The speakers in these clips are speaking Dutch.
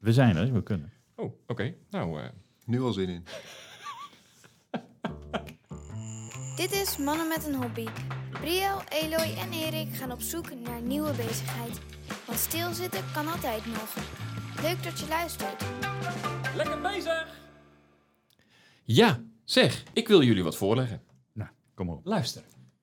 We zijn er, we kunnen. Oh, oké. Nou, Nu al zin in. Dit is Mannen met een Hobby. Briel, Eloy en Erik gaan op zoek naar nieuwe bezigheid. Want stilzitten kan altijd nog. Leuk dat je luistert. lekker bezig! Ja, zeg, ik wil jullie wat voorleggen. Nou, kom op. Luister.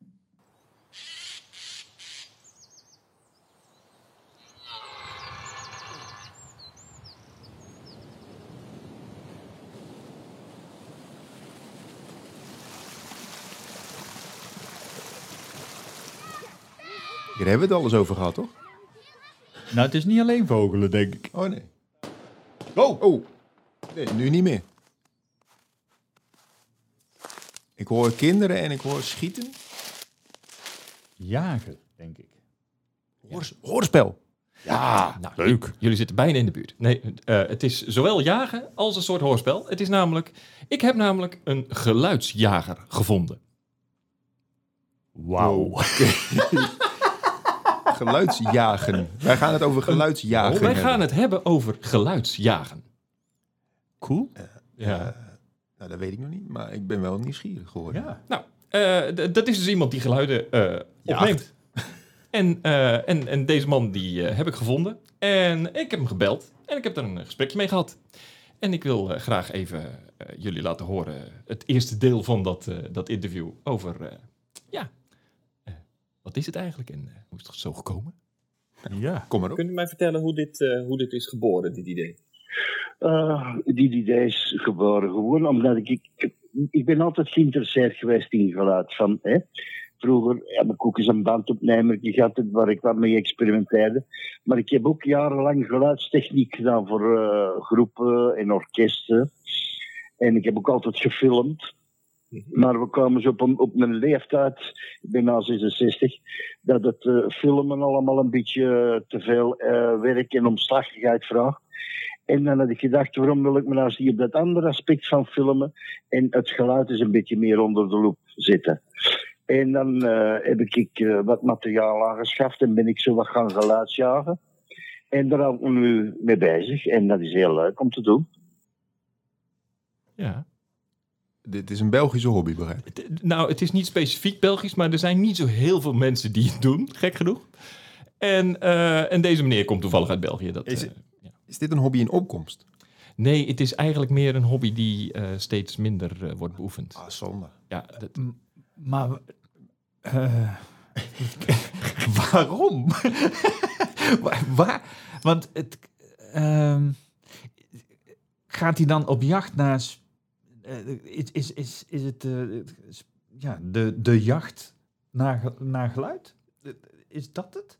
Hier hebben we het alles over gehad, toch? Nou, het is niet alleen vogelen, denk ik. Oh, nee. Oh! Nee, nu niet meer. Ik hoor kinderen en ik hoor schieten. Jagen, denk ik. Hoorspel. Ja, nou, leuk. Jullie zitten bijna in de buurt. Nee, het is zowel jagen als een soort hoorspel. Het is namelijk, ik heb namelijk een geluidsjager gevonden. Wauw. Geluidsjagen. Wij gaan het over geluidsjagen Wij hebben. gaan het hebben over geluidsjagen. Cool. Ja. Nou, dat weet ik nog niet, maar ik ben wel nieuwsgierig geworden. Ja. Nou, dat is dus iemand die geluiden opneemt. En deze man die heb ik gevonden. En ik heb hem gebeld. En ik heb er een gesprekje mee gehad. En ik wil graag even jullie laten horen het eerste deel van dat interview over... wat is het eigenlijk en hoe is het zo gekomen? Ja. Kom maar op. Kunt u mij vertellen hoe dit is geboren, dit idee? Die idee is geboren gewoon omdat ik ben altijd geïnteresseerd geweest in geluid. Vroeger heb ik ook eens een bandopnemer gehad waar ik wat mee experimenteerde. Maar ik heb ook jarenlang geluidstechniek gedaan voor groepen en orkesten. En ik heb ook altijd gefilmd. Maar we kwamen zo op mijn leeftijd, ik ben nu 66, dat het filmen allemaal een beetje te veel werk en omslachtigheid vraagt. En dan had ik gedacht, waarom wil ik me nou eens op dat andere aspect van filmen en het geluid is een beetje meer onder de loep zitten. En dan heb ik wat materiaal aangeschaft en ben ik zo wat gaan geluidsjagen. En daar hou ik me nu mee bezig en dat is heel leuk om te doen. Ja. Dit is een Belgische hobby, begrijp ik. Nou, het is niet specifiek Belgisch, maar er zijn niet zo heel veel mensen die het doen, gek genoeg. En deze meneer komt toevallig uit België. Is dit een hobby in opkomst? Nee, het is eigenlijk meer een hobby die steeds minder wordt beoefend. Ah, zonde. Ja, Maar... waarom? Want het... gaat hij dan op jacht naar... Is het de jacht naar geluid? Is dat het?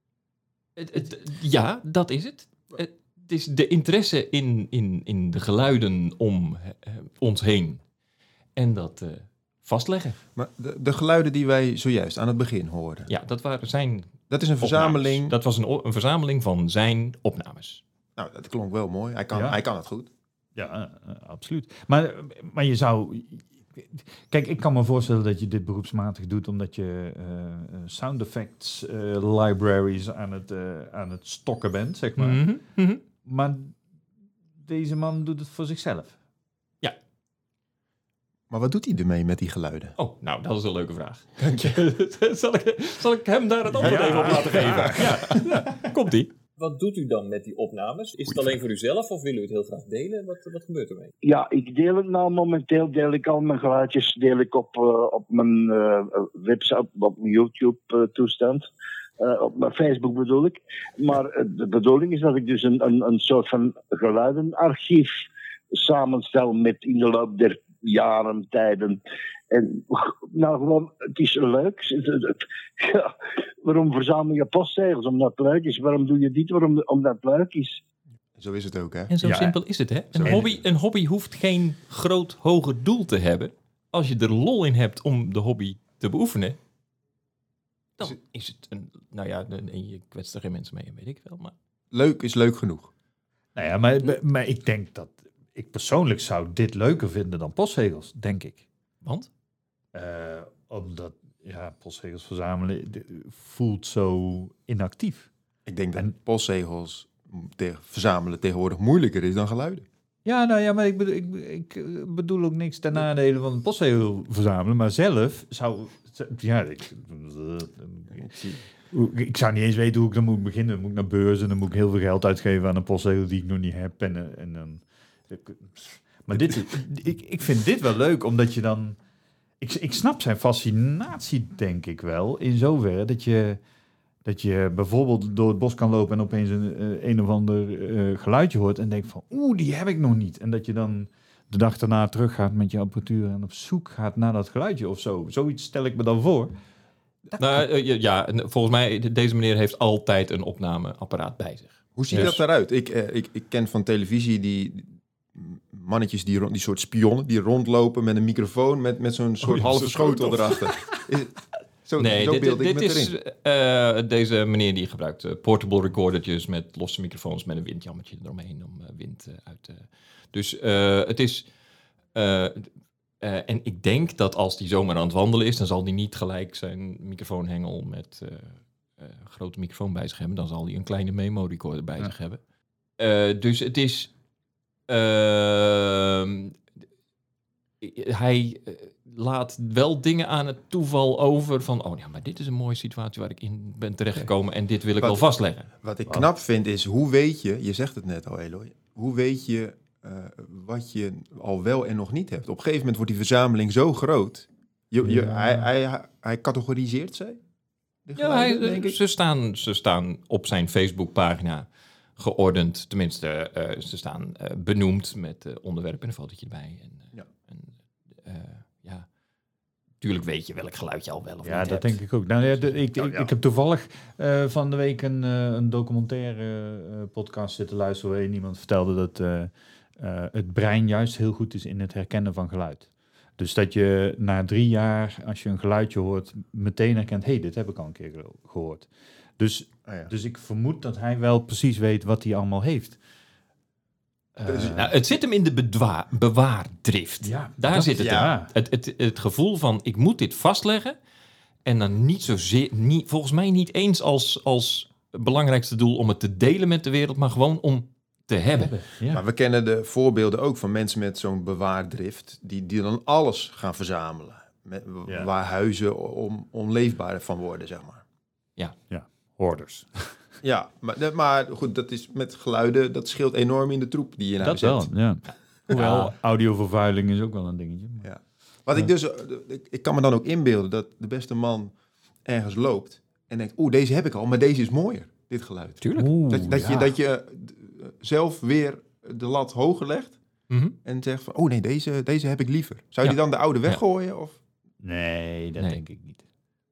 Ja, dat is het. Het is de interesse in de geluiden om ons heen. En dat vastleggen. Maar de geluiden die wij zojuist aan het begin hoorden. Ja, dat waren zijn Dat is een verzameling. opnames. Dat was een verzameling van zijn opnames. Nou, dat klonk wel mooi. Hij kan het goed. Ja, absoluut. Maar je zou... Kijk, ik kan me voorstellen dat je dit beroepsmatig doet... omdat je sound effects libraries aan het stokken bent, zeg maar. Mhm, mhm. Maar deze man doet het voor zichzelf. Maar wat doet hij ermee met die geluiden? Oh, nou, dat is een leuke vraag. Zal ik hem daar het antwoord even op laten geven? Ja. Komt-ie. Wat doet u dan met die opnames? Is het alleen voor uzelf of wil u het heel graag delen? Wat gebeurt ermee? Ja, ik deel het nou momenteel, deel ik al mijn geluidjes op mijn website, op mijn YouTube toestand. Op mijn Facebook bedoel ik. Maar de bedoeling is dat ik dus een soort van geluidenarchief samenstel met in de loop der jaren, tijden. En nou gewoon, het is leuk. Ja, waarom verzamel je postzegels? Omdat het leuk is. Waarom doe je dit? Omdat het leuk is. Zo is het ook, hè? En zo Ja, simpel is het, hè? Zo. Een hobby hoeft geen groot, hoger doel te hebben. Als je er lol in hebt om de hobby te beoefenen, dan is het een... Nou ja, en je kwetst er geen mensen mee, weet ik wel. Maar... Leuk is leuk genoeg. Nou ja, maar ik denk dat... Ik persoonlijk zou dit leuker vinden dan postzegels, denk ik. Want? Omdat, postzegels verzamelen voelt zo inactief. Ik denk dat En- postzegels verzamelen tegenwoordig moeilijker is dan geluiden. Ja, nou ja, maar ik bedoel ook niks ten nadele van het postzegel verzamelen, maar zelf zou... Ja, ik zou niet eens weten hoe ik dan moet beginnen. Dan moet ik naar beurzen, dan moet ik heel veel geld uitgeven aan een postzegel die ik nog niet heb. En dan... Maar ik vind dit wel leuk, omdat je dan... Ik snap zijn fascinatie, denk ik wel, in zoverre dat je bijvoorbeeld door het bos kan lopen en opeens een of ander geluidje hoort en denkt van, die heb ik nog niet. En dat je dan de dag daarna teruggaat met je apparatuur en op zoek gaat naar dat geluidje of zo. Zoiets stel ik me dan voor. Volgens mij, deze meneer heeft altijd een opnameapparaat bij zich. Hoe ziet dat eruit? Ik ken van televisie die mannetjes, die soort spionnen, die rondlopen met een microfoon met zo'n soort halve schotel erachter. Zo beeld ik me erin. Deze meneer die gebruikt portable recordertjes met losse microfoons met een windjammetje eromheen om wind uit te... Dus het is... en ik denk dat als die zomaar aan het wandelen is, dan zal hij niet gelijk zijn microfoonhengel met een grote microfoon bij zich hebben. Dan zal hij een kleine memo-recorder bij zich hebben. Dus het is... hij laat wel dingen aan het toeval over van... maar dit is een mooie situatie waar ik in ben terechtgekomen en dit wil ik wel vastleggen. Wat ik knap vind is, hoe weet je zegt het net al, Eloy, hoe weet je wat je al wel en nog niet hebt? Op een gegeven moment wordt die verzameling zo groot. Hij categoriseert ze? Ze staan op zijn Facebookpagina geordend. Tenminste, ze staan benoemd met onderwerpen en een fotootje erbij. Tuurlijk weet je welk geluid je al wel of niet hebt. Ja, dat denk ik ook. Nou, ik heb toevallig van de week een documentaire podcast zitten luisteren waarin iemand vertelde dat het brein juist heel goed is in het herkennen van geluid. Dus dat je na 3 jaar, als je een geluidje hoort, meteen herkent, dit heb ik al een keer gehoord. Dus ik vermoed dat hij wel precies weet wat hij allemaal heeft. Het zit hem in de bewaardrift. Ja, daar zit het in. Het gevoel van, ik moet dit vastleggen. En dan niet zozeer, volgens mij niet eens als belangrijkste doel om het te delen met de wereld, maar gewoon om te hebben. Ja. Maar we kennen de voorbeelden ook van mensen met zo'n bewaardrift, die dan alles gaan verzamelen. Waar huizen onleefbaar van worden, zeg maar. Ja, hoorders. Ja, maar goed, dat is met geluiden, dat scheelt enorm in de troep die je nou zet. Dat wel, ja. Hoewel, audiovervuiling is ook wel een dingetje. Maar... Ja. Wat ik kan me dan ook inbeelden dat de beste man ergens loopt en denkt, deze heb ik al, maar deze is mooier, dit geluid. Tuurlijk. Dat je zelf weer de lat hoger legt en zegt van, nee, deze heb ik liever. Zou je die dan de oude weggooien? Of? Nee, dat denk ik niet.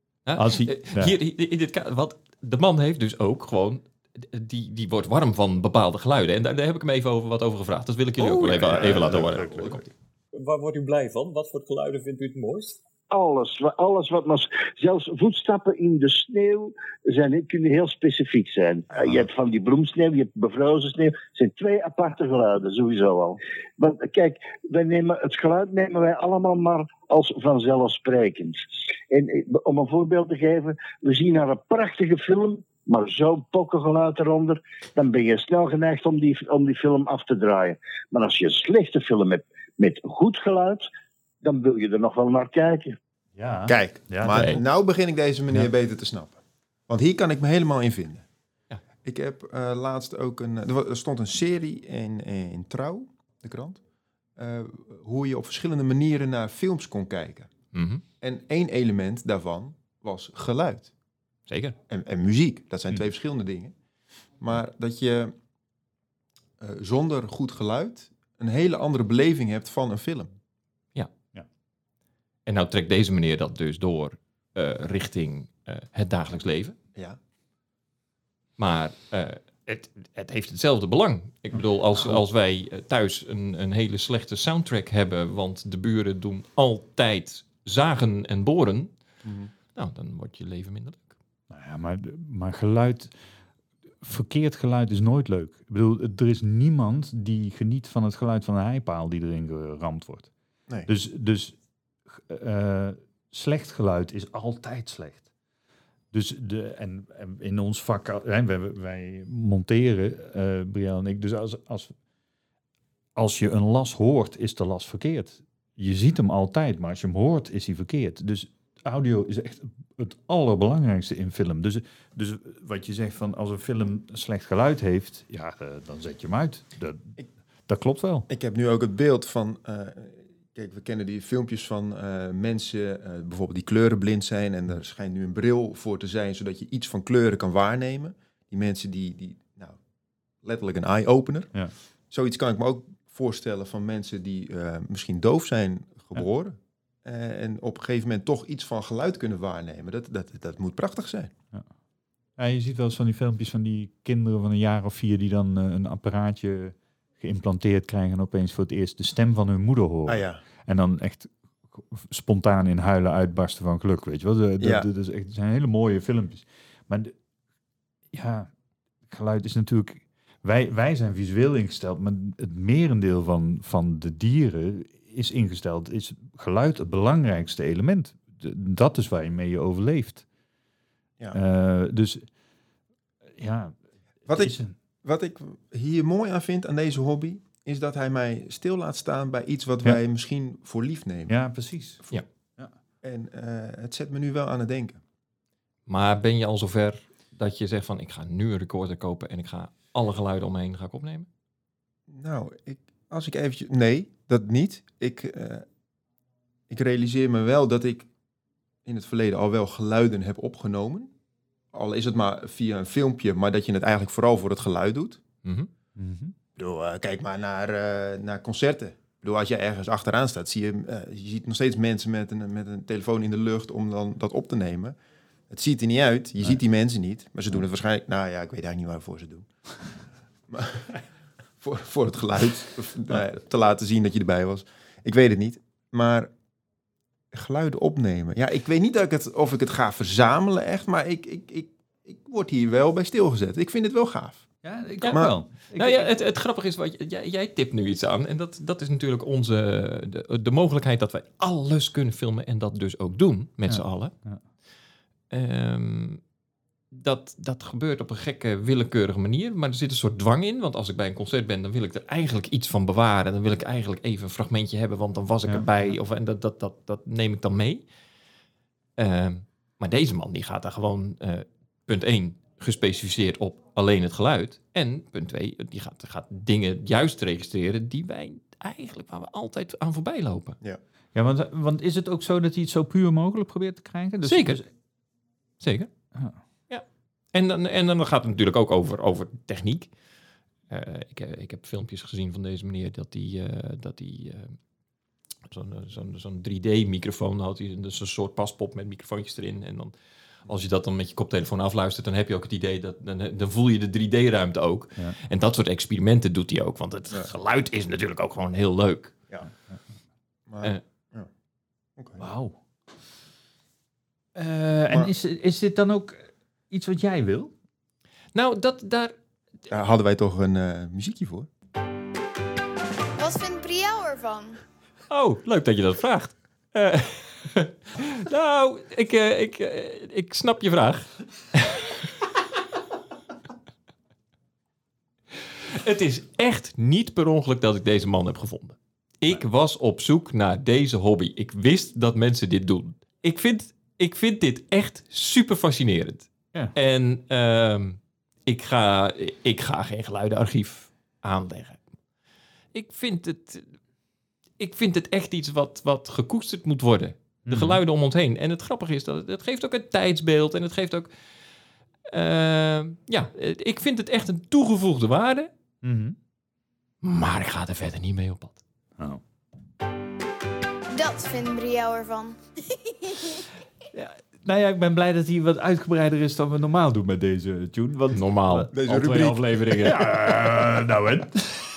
Hier in dit kader, de man heeft dus ook gewoon, die wordt warm van bepaalde geluiden. En daar heb ik hem even wat over gevraagd. Dat wil ik jullie ook wel even laten horen. Waar wordt u blij van? Wat voor geluiden vindt u het mooist? Alles wat maar... Zelfs voetstappen in de sneeuw kunnen heel specifiek zijn. Je hebt van die bloemsneeuw, je hebt bevrozen sneeuw. Het zijn 2 aparte geluiden, sowieso al. Want kijk, het geluid nemen wij allemaal maar als vanzelfsprekend. En om een voorbeeld te geven, we zien naar een prachtige film, maar zo'n pokkengeluid eronder, dan ben je snel geneigd om die film af te draaien. Maar als je een slechte film hebt met goed geluid, dan wil je er nog wel naar kijken. Ja. Kijk, maar nou begin ik deze meneer beter te snappen. Want hier kan ik me helemaal in vinden. Ja. Ik heb laatst ook er stond een serie in Trouw, de krant, hoe je op verschillende manieren naar films kon kijken. Mm-hmm. En 1 element daarvan was geluid. Zeker. En muziek, dat zijn 2 verschillende dingen. Maar dat je zonder goed geluid een hele andere beleving hebt van een film. En nou trekt deze meneer dat dus door richting het dagelijks leven. Ja. Maar het heeft hetzelfde belang. Ik bedoel, als wij thuis een hele slechte soundtrack hebben, want de buren doen altijd zagen en boren, dan wordt je leven minder leuk. Nou ja, maar geluid, verkeerd geluid is nooit leuk. Ik bedoel, er is niemand die geniet van het geluid van een heipaal die erin geramd wordt. Nee. Dus slecht geluid is altijd slecht. Dus en in ons vak, wij monteren, Brielle en ik, dus als je een las hoort, is de las verkeerd. Je ziet hem altijd, maar als je hem hoort, is hij verkeerd. Dus audio is echt het allerbelangrijkste in film. Dus wat je zegt van als een film slecht geluid heeft, dan zet je hem uit. Dat klopt wel. Ik heb nu ook het beeld van... Kijk, we kennen die filmpjes van mensen, bijvoorbeeld die kleurenblind zijn. En er schijnt nu een bril voor te zijn, zodat je iets van kleuren kan waarnemen. Die mensen die letterlijk een eye-opener. Ja. Zoiets kan ik me ook voorstellen van mensen die misschien doof zijn geboren. Ja. En op een gegeven moment toch iets van geluid kunnen waarnemen. Dat moet prachtig zijn. Ja. Ja, je ziet wel eens van die filmpjes van die kinderen van 1 jaar of 4... die dan een apparaatje geïmplanteerd krijgen... en opeens voor het eerst de stem van hun moeder horen. Ah, ja. En dan echt spontaan in huilen uitbarsten van geluk, weet je wel. Dat zijn hele mooie filmpjes. Maar geluid is natuurlijk... Wij zijn visueel ingesteld, maar het merendeel van de dieren is ingesteld. Is geluid het belangrijkste element. Dat is waarmee je overleeft. Ja. Wat ik hier mooi aan vind aan deze hobby, is dat hij mij stil laat staan bij iets wat wij misschien voor lief nemen. Ja, precies. Ja. En het zet me nu wel aan het denken. Maar ben je al zover dat je zegt van ik ga nu een recorder kopen en ik ga alle geluiden omheen opnemen? Nou, als ik eventjes... Nee, dat niet. Ik realiseer me wel dat ik in het verleden al wel geluiden heb opgenomen. Al is het maar via een filmpje, maar dat je het eigenlijk vooral voor het geluid doet. Mm-hmm. Ik bedoel, kijk maar naar concerten. Ik bedoel, als je ergens achteraan staat, je ziet nog steeds mensen met een telefoon in de lucht om dan dat op te nemen. Het ziet er niet uit. Je ziet die mensen niet. Maar ze doen het waarschijnlijk... Nou ja, ik weet eigenlijk niet waarvoor ze doen. Maar voor het geluid. Te laten zien dat je erbij was. Ik weet het niet. Maar geluiden opnemen. Ja, ik weet niet of ik het ga verzamelen echt. Maar ik word hier wel bij stilgezet. Ik vind het wel gaaf. Ja, ik wel. Het grappige is, jij tipt nu iets aan. En dat is natuurlijk de mogelijkheid dat wij alles kunnen filmen. En dat dus ook doen met z'n allen. Ja. Dat gebeurt op een gekke, willekeurige manier. Maar er zit een soort dwang in. Want als ik bij een concert ben, dan wil ik er eigenlijk iets van bewaren. Dan wil ik eigenlijk even een fragmentje hebben, want dan was ik erbij. En dat neem ik dan mee. Maar deze man, die gaat daar gewoon, punt 1, gespecificeerd op alleen het geluid. En punt 2, die gaat dingen juist registreren die wij eigenlijk, waar we altijd aan voorbij lopen. Ja, want is het ook zo dat hij het zo puur mogelijk probeert te krijgen? Dus, Zeker. Zeker. Ja. En dan gaat het natuurlijk ook over techniek. Ik heb filmpjes gezien van deze meneer dat hij zo'n 3D-microfoon had. Dus een soort paspop met microfoontjes erin. En dan, als je dat dan met je koptelefoon afluistert, dan heb je ook het idee dat dan voel je de 3D-ruimte ook. Ja. En dat soort experimenten doet hij ook. Want het geluid is natuurlijk ook gewoon heel leuk. Ja. Maar, okay. Wauw. En is dit dan ook iets wat jij wil? Nou, daar hadden wij toch een muziekje voor. Wat vindt Brielle ervan? Oh, leuk dat je dat vraagt. Nou, ik snap je vraag. Het is echt niet per ongeluk dat ik deze man heb gevonden. Ik was op zoek naar deze hobby. Ik wist dat mensen dit doen. Ik vind dit echt super fascinerend. Ja. En ik ga geen geluidenarchief aanleggen. Ik vind het echt iets wat gekoesterd moet worden. De geluiden om ons heen. En het grappige is dat het geeft ook een tijdsbeeld. En het geeft ook... ik vind het echt een toegevoegde waarde. Mm-hmm. Maar ik ga er verder niet mee op pad. Oh. Dat vindt Brielle ervan. Ja, ik ben blij dat hij wat uitgebreider is dan we normaal doen met deze tune. Want normaal. Deze al 2 afleveringen. Nou en?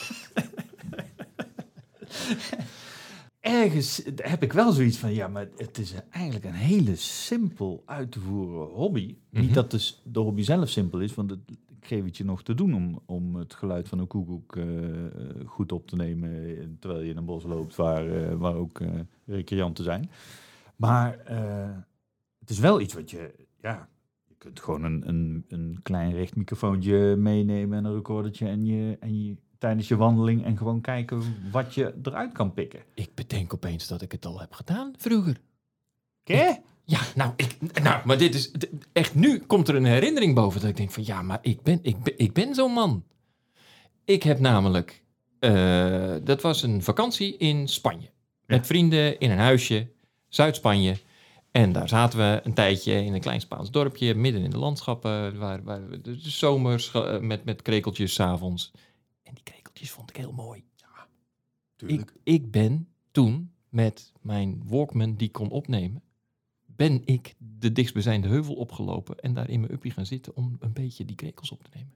Ergens heb ik wel zoiets van, ja, maar het is eigenlijk een hele simpel uit te voeren hobby. Mm-hmm. Niet dat dus de hobby zelf simpel is, want ik geef het je nog te doen om het geluid van een koekoek goed op te nemen, terwijl je in een bos loopt waar ook recreanten zijn. Maar het is wel iets wat je kunt gewoon een klein richtmicrofoontje meenemen en een recordertje en je tijdens je wandeling en gewoon kijken wat je eruit kan pikken. Ik bedenk opeens dat ik het al heb gedaan vroeger. Ja, maar dit is echt, nu komt er een herinnering boven dat ik denk van ja, maar ik ben zo'n man. Ik heb namelijk, dat was een vakantie in Spanje. Met vrienden in een huisje, Zuid-Spanje. En daar zaten we een tijdje in een klein Spaans dorpje, midden in de landschappen, waar we de zomers met krekeltjes 's avonds. En die krekeltjes vond ik heel mooi. Ja, tuurlijk. Ik ben toen met mijn Walkman die kon opnemen, ben ik de dichtstbijzijnde heuvel opgelopen en daar in mijn uppie gaan zitten om een beetje die krekels op te nemen.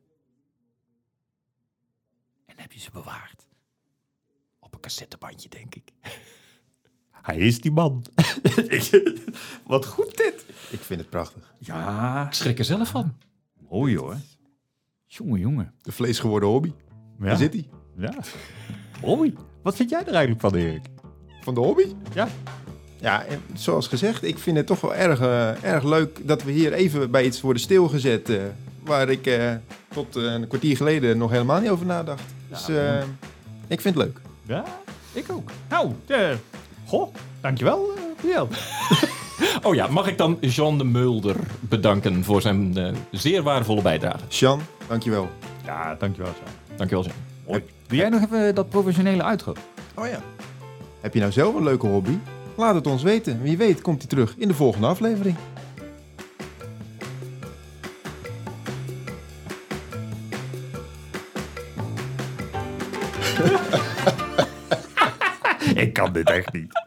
En heb je ze bewaard. Op een cassettebandje, denk ik. Hij is die man. Wat goed dit. Ik vind het prachtig. Ja. Ik schrik er zelf van. Mooi hoor. Jongen. De vleesgeworden hobby. Ja. Daar zit hij. Ja. Mooi. Wat vind jij er eigenlijk van, Erik? Van de hobby? Ja. Ja, en zoals gezegd, ik vind het toch wel erg leuk dat we hier even bij iets worden stilgezet. Waar ik tot een kwartier geleden nog helemaal niet over nadacht. Ja, dus ik vind het leuk. Ja, ik ook. Nou, dankjewel, Riel. Oh ja, mag ik dan Jean de Mulder bedanken voor zijn zeer waardevolle bijdrage. Jean, dankjewel. Ja, dankjewel, Jean. Dankjewel, Jean. Mooi. Doe jij nog even dat professionele outro? Oh ja. Heb je nou zelf een leuke hobby? Laat het ons weten. Wie weet komt hij terug in de volgende aflevering. Ik kan dit echt niet.